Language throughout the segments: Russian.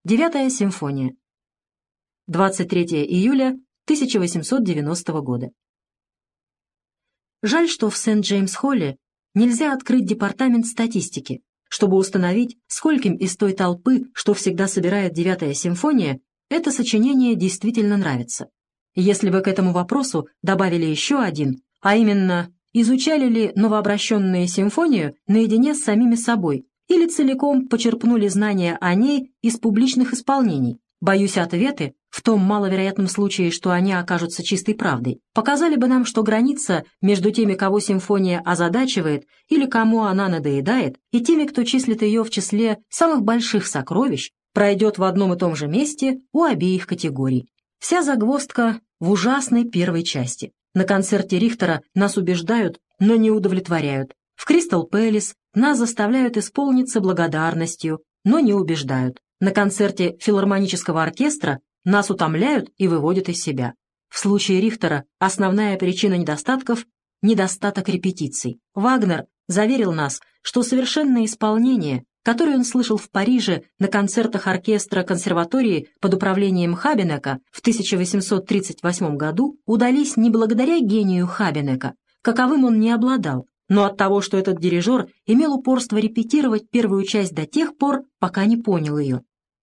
Девятая симфония. 23 июля 1890 года. Жаль, что в Сент-Джеймс-Холле нельзя открыть департамент статистики, чтобы установить, скольким из той толпы, что всегда собирает Девятая симфония, это сочинение действительно нравится. Если бы к этому вопросу добавили еще один, а именно, изучали ли новообращенные симфонию наедине с самими собой или целиком почерпнули знания о ней из публичных исполнений, боюсь, ответы, в том маловероятном случае, что они окажутся чистой правдой, показали бы нам, что граница между теми, кого симфония озадачивает или кому она надоедает, и теми, кто числит ее в числе самых больших сокровищ, пройдет в одном и том же месте у обеих категорий. Вся загвоздка в ужасной первой части. На концерте Рихтера нас убеждают, но не удовлетворяют. В Кристал Пэлас нас заставляют исполниться благодарностью, но не убеждают. На концерте филармонического оркестра нас утомляют и выводят из себя. В случае Рихтера основная причина недостатков – недостаток репетиций. Вагнер заверил нас, что совершенное исполнение, которое он слышал в Париже на концертах оркестра консерватории под управлением Хабенека в 1838 году, удались не благодаря гению Хабенека, каковым он не обладал, но от того, что этот дирижер имел упорство репетировать первую часть до тех пор, пока не понял ее.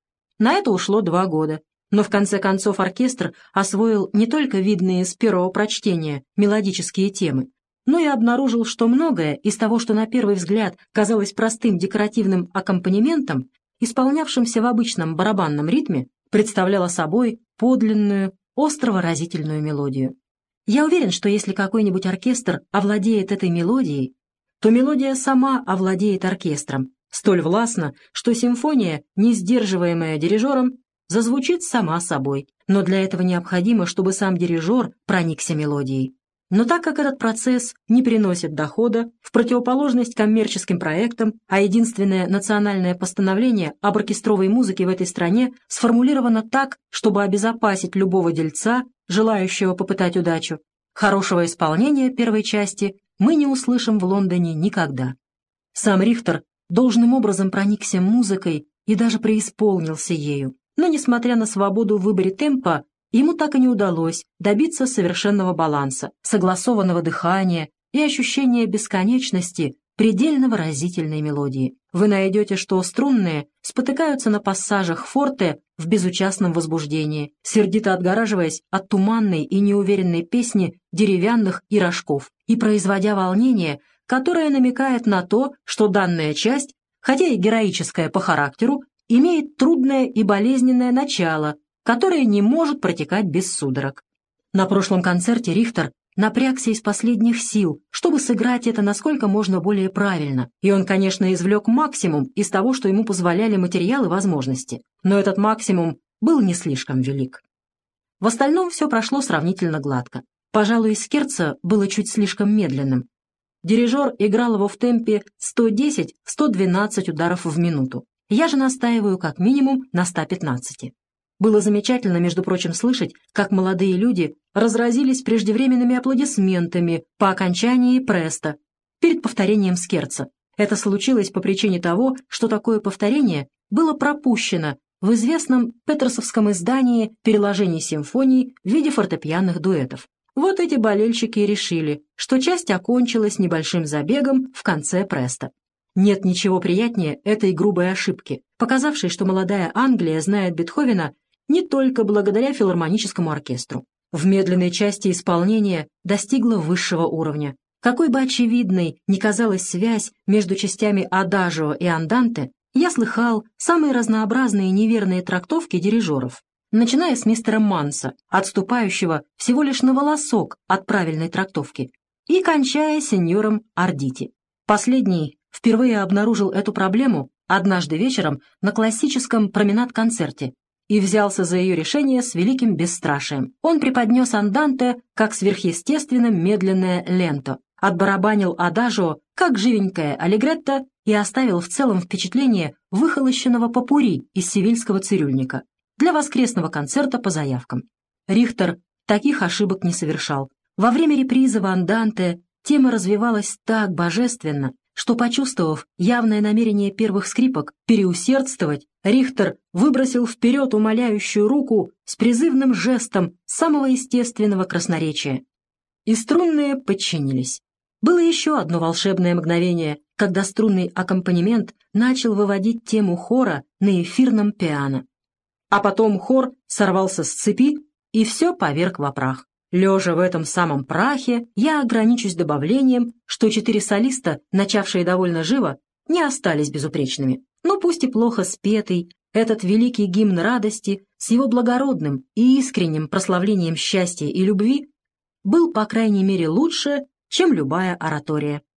На это ушло 2 года, но в конце концов оркестр освоил не только видные с первого прочтения мелодические темы, но и обнаружил, что многое из того, что на первый взгляд казалось простым декоративным аккомпанементом, исполнявшимся в обычном барабанном ритме, представляло собой подлинную, остро-выразительную мелодию. Я уверен, что если какой-нибудь оркестр овладеет этой мелодией, то мелодия сама овладеет оркестром, столь властно, что симфония, не сдерживаемая дирижером, зазвучит сама собой. Но для этого необходимо, чтобы сам дирижер проникся мелодией. Но так как этот процесс не приносит дохода, в противоположность коммерческим проектам, а единственное национальное постановление об оркестровой музыке в этой стране сформулировано так, чтобы обезопасить любого дельца, желающего попытать удачу, хорошего исполнения первой части мы не услышим в Лондоне никогда. Сам Рихтер должным образом проникся музыкой и даже преисполнился ею, но, несмотря на свободу в выборе темпа, ему так и не удалось добиться совершенного баланса, согласованного дыхания и ощущения бесконечности предельно выразительной мелодии. Вы найдете, что струнные спотыкаются на пассажах форте в безучастном возбуждении, сердито отгораживаясь от туманной и неуверенной песни деревянных и рожков и производя волнение, которое намекает на то, что данная часть, хотя и героическая по характеру, имеет трудное и болезненное начало, которое не может протекать без судорог. На прошлом концерте Рихтер напрягся из последних сил, чтобы сыграть это насколько можно более правильно, и он, конечно, извлек максимум из того, что ему позволяли материалы и возможности, но этот максимум был не слишком велик. В остальном все прошло сравнительно гладко. Пожалуй, скерцо было чуть слишком медленным. Дирижер играл его в темпе 110-112 ударов в минуту. Я же настаиваю как минимум на 115. Было замечательно, между прочим, слышать, как молодые люди разразились преждевременными аплодисментами по окончании преста перед повторением скерцо. Это случилось по причине того, что такое повторение было пропущено в известном петерсовском издании переложений симфоний в виде фортепианных дуэтов. Вот эти болельщики и решили, что часть окончилась небольшим забегом в конце преста. Нет ничего приятнее этой грубой ошибки, показавшей, что молодая Англия знает Бетховена не только благодаря филармоническому оркестру. В медленной части исполнения достигла высшего уровня. Какой бы очевидной ни казалась связь между частями адажио и анданте, я слыхал самые разнообразные неверные трактовки дирижеров, начиная с мистера Манса, отступающего всего лишь на волосок от правильной трактовки, и кончая сеньором Ардити. Последний впервые обнаружил эту проблему однажды вечером на классическом променад-концерте и взялся за ее решение с великим бесстрашием. Он преподнес анданте как сверхъестественно медленное ленто, отбарабанил адажио как живенькое аллегретто и оставил в целом впечатление выхолощенного попурри из севильского цирюльника для воскресного концерта по заявкам. Рихтер таких ошибок не совершал. Во время репризы в анданте тема развивалась так божественно, что, почувствовав явное намерение первых скрипок переусердствовать, Рихтер выбросил вперед умоляющую руку с призывным жестом самого естественного красноречия. И струнные подчинились. Было еще одно волшебное мгновение, когда струнный аккомпанемент начал выводить тему хора на эфирном пиано. А потом хор сорвался с цепи, и все поверг во прах. Лежа в этом самом прахе, я ограничусь добавлением, что 4 солиста, начавшие довольно живо, не остались безупречными. Но пусть и плохо спетый, этот великий гимн радости с его благородным и искренним прославлением счастья и любви был, по крайней мере, лучше, чем любая оратория.